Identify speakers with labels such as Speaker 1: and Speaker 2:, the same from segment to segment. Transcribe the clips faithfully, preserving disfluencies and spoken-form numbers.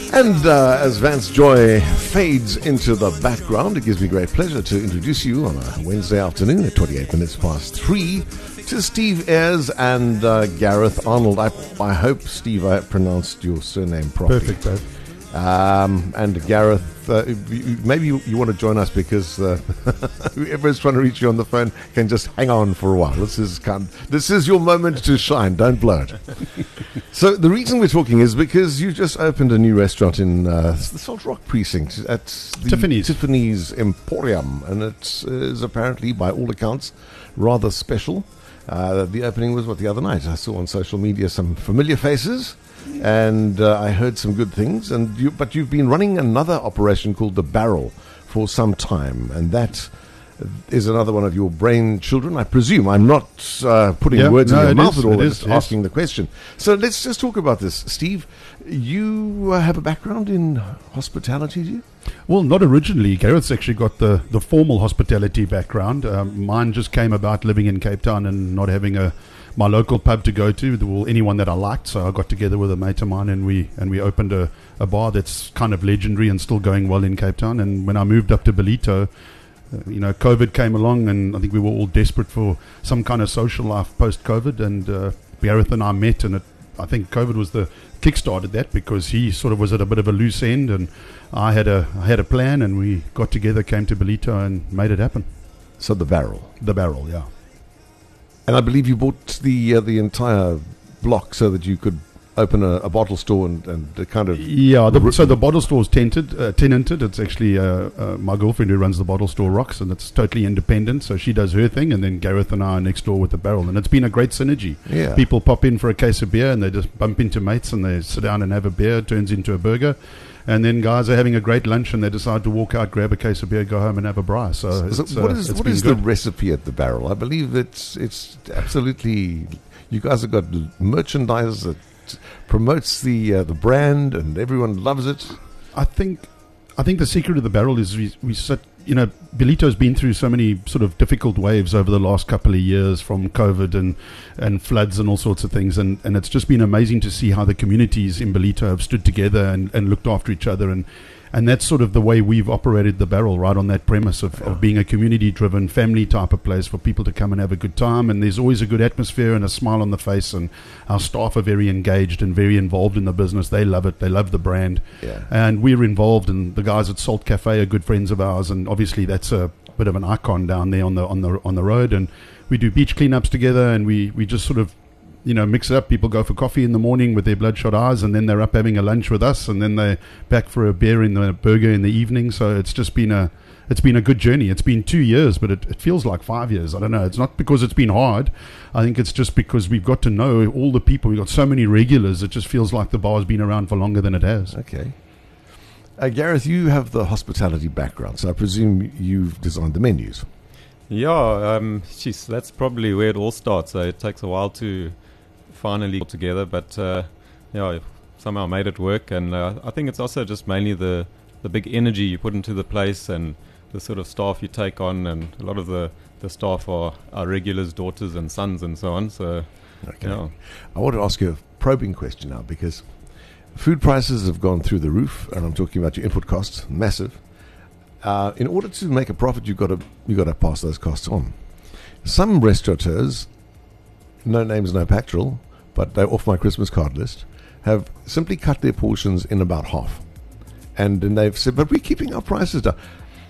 Speaker 1: And uh, as Vance Joy fades into the background, it gives me great pleasure to introduce you on a Wednesday afternoon at twenty-eight minutes past three to Steve Ayres and uh, Gareth Arnold. I, I hope, Steve, I pronounced your surname properly.
Speaker 2: Perfect, Dave.
Speaker 1: Um, and Gareth, uh, you, maybe you, you want to join us because uh, whoever's trying to reach you on the phone can just hang on for a while. This is kind of, this is your moment to shine. Don't blow it. So the reason we're talking is because you just opened a new restaurant in uh, the Salt Rock precinct at the
Speaker 2: Tiffany's.
Speaker 1: Tiffany's Emporium, and it is apparently, by all accounts, rather special. Uh, the opening was, what, the other night? I saw on social media some familiar faces. And uh, I heard some good things. And you, but you've been running another operation called The Barrel for some time, and that is another one of your brain children, I presume. I'm not uh, putting
Speaker 2: yeah,
Speaker 1: words
Speaker 2: no,
Speaker 1: in your mouth
Speaker 2: is,
Speaker 1: at all.
Speaker 2: it
Speaker 1: I'm
Speaker 2: is,
Speaker 1: just
Speaker 2: yes.
Speaker 1: asking the question. So let's just talk about this, Steve. You uh, have a background in hospitality, do you?
Speaker 2: Well, not originally. Gareth's actually got the, the formal hospitality background. Um, mine just came about living in Cape Town and not having a my local pub to go to, well, anyone that I liked. So I got together with a mate of mine and we and we opened a, a bar that's kind of legendary and still going well in Cape Town. And when I moved up to Ballito, uh, you know, COVID came along and I think we were all desperate for some kind of social life post-COVID. And uh, Gareth and I met, and it, I think COVID was the kick-started that, because he sort of was at a bit of a loose end and I had a I had a plan, and we got together, came to Ballito and made it happen.
Speaker 1: So The Barrel.
Speaker 2: The Barrel, yeah.
Speaker 1: And I believe you bought the uh, the entire block so that you could open a, a bottle store and, and uh, kind of...
Speaker 2: Yeah, the, so the bottle store is tented, uh, tenanted. It's actually uh, uh, my girlfriend who runs the bottle store, Rocks, and it's totally independent. So she does her thing, and then Gareth and I are next door with The Barrel. And it's been a great synergy.
Speaker 1: Yeah.
Speaker 2: People pop in for a case of beer, and they just bump into mates, and they sit down and have a beer. It turns into a burger. And then guys are having a great lunch, and they decide to walk out, grab a case of beer, go home and have a braai. So,
Speaker 1: So
Speaker 2: it's,
Speaker 1: what
Speaker 2: uh,
Speaker 1: is,
Speaker 2: it's
Speaker 1: what
Speaker 2: been
Speaker 1: is the
Speaker 2: good.
Speaker 1: recipe at The Barrel? I believe it's it's absolutely... You guys have got merchandise that promotes the uh, the brand, and everyone loves it.
Speaker 2: I think I think the secret of The Barrel is we, we sit, you know, Ballito's been through so many sort of difficult waves over the last couple of years, from COVID and, and floods and all sorts of things. And, and it's just been amazing to see how the communities in Ballito have stood together and, and looked after each other. And, and that's sort of the way we've operated The Barrel, right on that premise of, of being a community-driven, family type of place for people to come and have a good time. And there's always a good atmosphere and a smile on the face. And our staff are very engaged and very involved in the business. They love it. They love the brand.
Speaker 1: Yeah.
Speaker 2: And we're involved, and the guys at Salt Cafe are good friends of ours. And obviously that's a bit of an icon down there on the on the on the road. And we do beach cleanups together, and we, we just sort of, you know, mix it up. People go for coffee in the morning with their bloodshot eyes, and then they're up having a lunch with us, and then they're back for a beer in the burger in the evening. So it's just been a it's been a good journey. It's been two years, but it, it feels like five years. I don't know. It's not because it's been hard. I think it's just because we've got to know all the people. We've got so many regulars. It just feels like the bar's been around for longer than it has.
Speaker 1: Okay. Uh, Gareth, you have the hospitality background, so I presume you've designed the menus.
Speaker 3: Yeah, um, geez, that's probably where it all starts. So it takes a while to finally get together, but uh, yeah, somehow made it work. And uh, I think it's also just mainly the, the big energy you put into the place and the sort of staff you take on. And a lot of the, the staff are, are regulars, daughters and sons and so on. So,
Speaker 1: Okay.
Speaker 3: yeah.
Speaker 1: I want to ask you a probing question now, because food prices have gone through the roof, and I'm talking about your input costs, massive. Uh, in order to make a profit, you've got to you've got to pass those costs on. Some restaurateurs, no names, no pactoral, but they're off my Christmas card list, have simply cut their portions in about half. And then they've said, but we're keeping our prices down.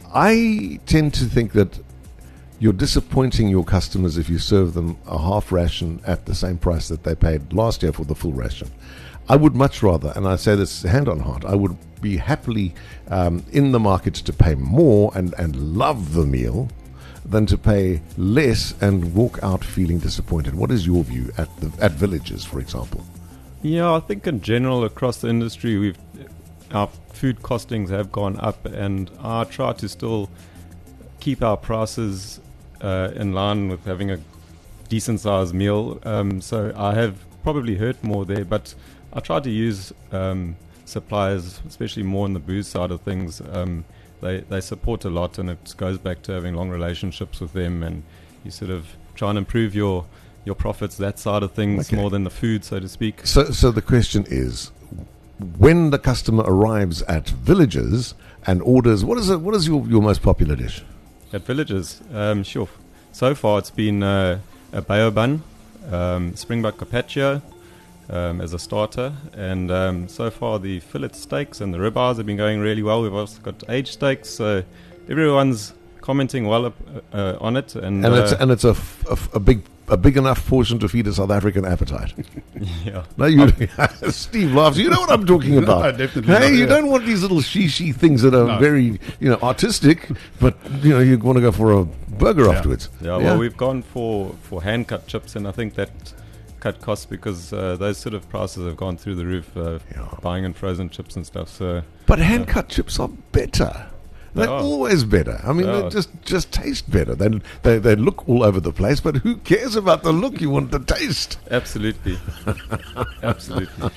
Speaker 1: I tend to think that you're disappointing your customers if you serve them a half ration at the same price that they paid last year for the full ration. I would much rather, and I say this hand on heart, I would be happily um, in the market to pay more and, and love the meal than to pay less and walk out feeling disappointed. What is your view at the at Villages, for example?
Speaker 3: Yeah, I think in general across the industry, we've our food costings have gone up, and I try to still keep our prices uh, in line with having a decent sized meal. Um, so I have probably hurt more there, but I try to use um, suppliers, especially more on the booze side of things. Um, they they support a lot, and it goes back to having long relationships with them, and you sort of try and improve your your profits that side of things
Speaker 1: Okay.
Speaker 3: more than the food, so to speak.
Speaker 1: So, so the question is, when the customer arrives at Villages and orders, what is it? What is your, your most popular dish?
Speaker 3: At Villages, um, sure. So far, it's been uh, a bao bun, um, springbuck carpaccio um, as a starter, and um, so far the fillet steaks and the ribeyes have been going really well. We've also got aged steaks, so everyone's commenting well up, uh, on it, and
Speaker 1: And
Speaker 3: uh,
Speaker 1: it's and it's a, f- a f- a big a big enough portion to feed a South African appetite.
Speaker 3: yeah.
Speaker 1: No, you, Steve laughs. You know what I'm talking about.
Speaker 2: No, definitely
Speaker 1: Hey,
Speaker 2: not,
Speaker 1: you
Speaker 2: yeah.
Speaker 1: don't want these little she-she things that are
Speaker 2: No.
Speaker 1: very, you know, artistic, but you know, you want to go for a burger
Speaker 2: Yeah.
Speaker 1: afterwards.
Speaker 3: Yeah, well, we've gone for, for hand cut chips, and I think that cut costs because uh, those sort of prices have gone through the roof, uh,
Speaker 1: Yeah.
Speaker 3: buying in frozen chips and stuff. So
Speaker 1: But hand cut chips are better.
Speaker 3: They
Speaker 1: They're
Speaker 3: are.
Speaker 1: always better. I mean,
Speaker 3: They
Speaker 1: they
Speaker 3: are.
Speaker 1: just just taste better. They, they they look all over the place, but who cares about the look? You want the taste.
Speaker 3: absolutely, absolutely.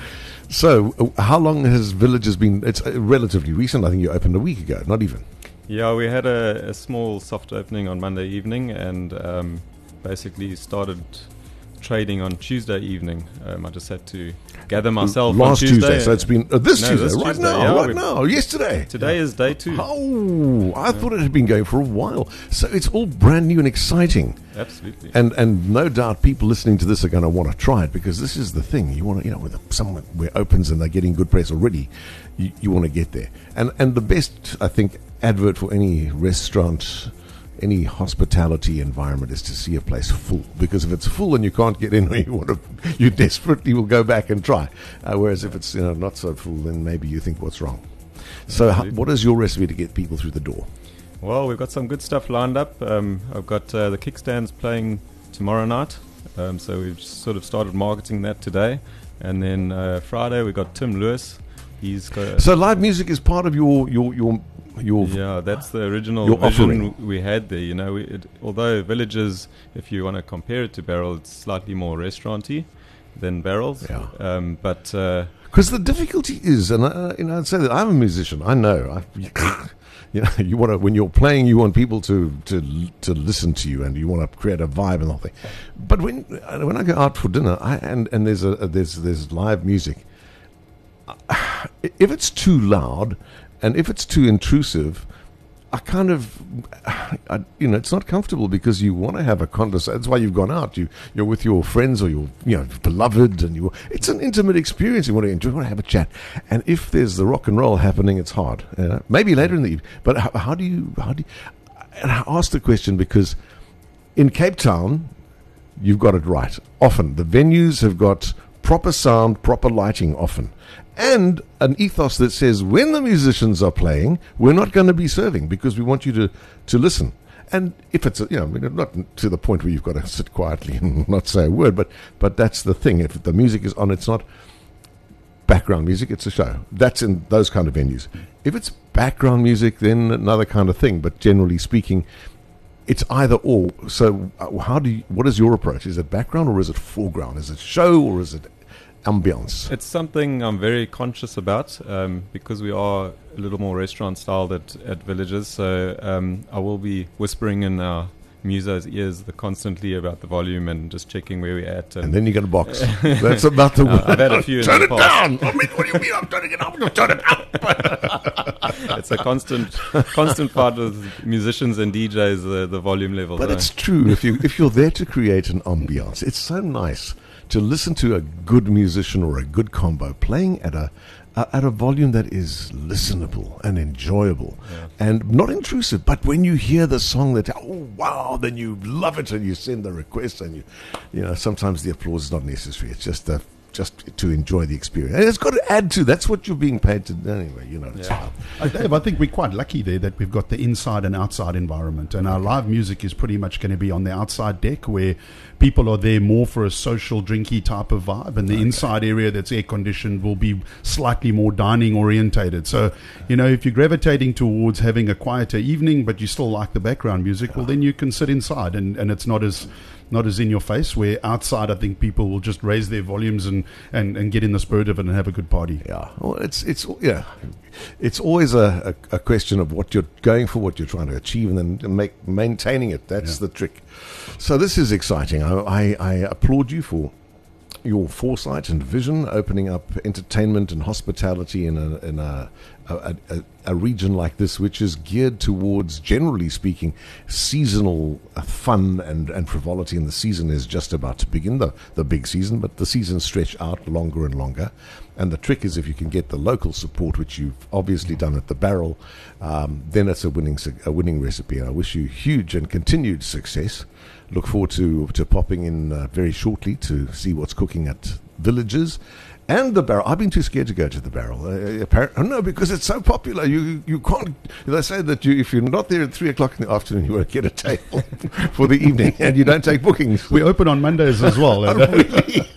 Speaker 1: So, uh, how long has Villages been? It's uh, relatively recent. I think you opened a week ago. Not even.
Speaker 3: Yeah, we had a, a small soft opening on Monday evening, and um, basically started trading on Tuesday evening. Um, I just had to gather myself
Speaker 1: Last
Speaker 3: on Tuesday.
Speaker 1: Tuesday. So it's been uh, this
Speaker 3: No,
Speaker 1: Tuesday,
Speaker 3: this
Speaker 1: right
Speaker 3: Tuesday,
Speaker 1: now,
Speaker 3: yeah,
Speaker 1: right
Speaker 3: we've-
Speaker 1: now, yesterday.
Speaker 3: Today is day two.
Speaker 1: Oh, I thought it had been going for a while. So it's all brand new and exciting.
Speaker 3: Absolutely.
Speaker 1: And and no doubt people listening to this are going to want to try it because this is the thing. You want to, you know, with someone where it opens and they're getting good press already, you, you want to get there. And and the best, I think, advert for any restaurant, any hospitality environment is to see a place full. Because if it's full and you can't get in, or you want to, you desperately will go back and try. Uh, whereas if it's, you know, not so full, then maybe you think, what's wrong? So, how, what is your recipe to get people through the door?
Speaker 3: Well, we've got some good stuff lined up. Um, I've got uh, the kickstands playing tomorrow night, um, so we've sort of started marketing that today. And then uh, Friday we got Tim Lewis. He's got
Speaker 1: So live music is part of your your your your.
Speaker 3: yeah, that's the original
Speaker 1: Your
Speaker 3: vision
Speaker 1: offering.
Speaker 3: w- we had there. You know, we, it, although Villages, if you want to compare it to Barrel, it's slightly more restauranty than Barrels.
Speaker 1: Yeah.
Speaker 3: Um, but uh,
Speaker 1: Because the difficulty is, and I, you know, I'd say that I'm a musician. I know, I, you know, you want to when you're playing, you want people to to to listen to you, and you want to create a vibe and the whole thing. But when when I go out for dinner, I, and and there's a there's there's live music. If it's too loud, and if it's too intrusive, I kind of, I, you know, it's not comfortable because you want to have a conversation. That's why you've gone out. You, you're with your friends or your, you know, beloved, and you. It's an intimate experience. You want to enjoy. You want to have a chat. And if there's the rock and roll happening, it's hard. You know? Maybe later in the evening. But how, how do you? How do? You, and I asked the question because in Cape Town, you've got it right. Often the venues have got proper sound, proper lighting. Often. And an ethos that says when the musicians are playing, we're not going to be serving because we want you to, to listen. And if it's, a, you know, I mean, not to the point where you've got to sit quietly and not say a word, but but that's the thing. If the music is on, it's not background music, it's a show. That's in those kind of venues. If it's background music, then another kind of thing. But generally speaking, it's either or. So uh, how do you, what is your approach? Is it background or is it foreground? Is it show or is it ambience?
Speaker 3: It's something I'm very conscious about um, because we are a little more restaurant styled at, at Villages. So um, I will be whispering in our musos' ears the constantly about the volume and just checking where we're at.
Speaker 1: And then you get a box. That's about the
Speaker 3: Uh, I've had a few in
Speaker 1: Turn
Speaker 3: the
Speaker 1: it
Speaker 3: past.
Speaker 1: down. I mean, what do you mean I'm turning it up? You turn it up.
Speaker 3: It's a constant constant fight with musicians and D Js, the, the volume level.
Speaker 1: But
Speaker 3: so.
Speaker 1: it's true. If you if you're there to create an ambience, it's so nice to listen to a good musician or a good combo playing at a uh, at a volume that is listenable and enjoyable
Speaker 3: Yeah.
Speaker 1: and not intrusive. But when you hear the song, that oh wow, then you love it and you send the request, and you you know sometimes the applause is not necessary. It's just the just to enjoy the experience. And it's got to add to. That's what you're being paid to do anyway. You know. It's
Speaker 3: Yeah.
Speaker 1: fine.
Speaker 2: Uh, Dave, I think we're quite lucky there that we've got the inside and outside environment, and our live music is pretty much going to be on the outside deck where people are there more for a social, drinky type of vibe, and the inside area that's air conditioned will be slightly more dining orientated. So, you know, if you're gravitating towards having a quieter evening, but you still like the background music, well, then you can sit inside, and, and it's not as not as in your face. Where outside, I think people will just raise their volumes and, and, and get in the spirit of it and have a good party.
Speaker 1: Yeah, well, it's it's yeah, it's always a, a, a question of what you're going for, what you're trying to achieve, and then make maintaining it. That's
Speaker 2: Yeah.
Speaker 1: the trick. So this is exciting. I, I, I applaud you for your foresight and vision, opening up entertainment and hospitality in a in a a, a, a region like this, which is geared towards, generally speaking, seasonal uh, fun and, and frivolity. And the season is just about to begin, the the big season, but the seasons stretch out longer and longer. And the trick is, if you can get the local support, which you've obviously done at the Barrel, um, then it's a winning a winning recipe. And I wish you huge and continued success. Look forward to to popping in uh, very shortly to see what's cooking at Villages and the Barrel. I've been too scared to go to the Barrel. Uh, apparently, oh, no, because it's so popular. You you can't. They say that you, if you're not there at three o'clock in the afternoon, you won't get a table for the evening, and you don't take bookings.
Speaker 2: We open on Mondays as well.
Speaker 1: Oh, really?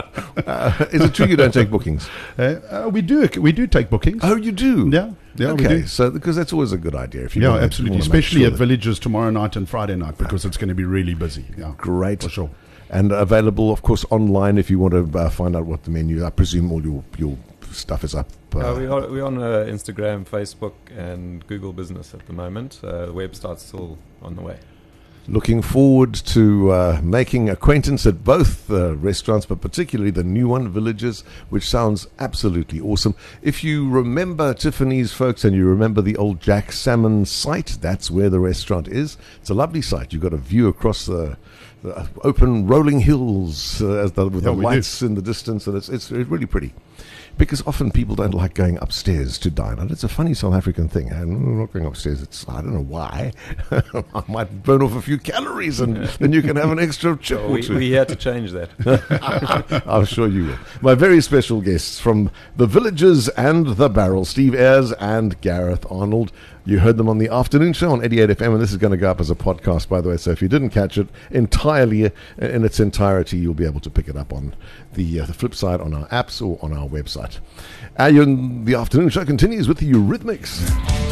Speaker 1: uh, is it true you don't take bookings?
Speaker 2: Uh, uh, we do. We do take bookings.
Speaker 1: Oh, you do?
Speaker 2: Yeah. Yeah,
Speaker 1: okay,
Speaker 2: we do.
Speaker 1: So because that's always a good idea. If you
Speaker 2: yeah,
Speaker 1: want
Speaker 2: absolutely,
Speaker 1: to, want to
Speaker 2: especially
Speaker 1: sure
Speaker 2: at Villages tomorrow night and Friday night, because it's going to be really busy. Yeah,
Speaker 1: great,
Speaker 2: for sure.
Speaker 1: And available, of course, online if you want to uh, find out what the menu. I presume all your your stuff is up. Uh,
Speaker 3: uh, we are, we're on uh, Instagram, Facebook, and Google Business at the moment. Uh, the website's still on the way.
Speaker 1: Looking forward to uh, making acquaintance at both uh, restaurants, but particularly the new one, Villages, which sounds absolutely awesome. If you remember Tiffany's, folks, and you remember the old Jack Salmon site, that's where the restaurant is. It's a lovely site. You've got a view across the, the open rolling hills uh, as the, with
Speaker 2: Yeah,
Speaker 1: the
Speaker 2: we
Speaker 1: lights in the distance, and it's, it's really pretty. Because often people don't like going upstairs to dine. And it's a funny South African thing. I'm not going upstairs. It's I don't know why. I might burn off a few calories and then you can have an extra chip
Speaker 3: Oh,
Speaker 1: or
Speaker 3: we,
Speaker 1: two.
Speaker 3: we had to change that.
Speaker 1: I'm sure you will. My very special guests from the Villages and the Barrel, Steve Ayres and Gareth Arnold. You heard them on the afternoon show on eighty-eight F M, and this is going to go up as a podcast, by the way. So if you didn't catch it entirely in its entirety, you'll be able to pick it up on the uh, the flip side on our apps or on our website. Uh, the afternoon show continues with the Eurythmics.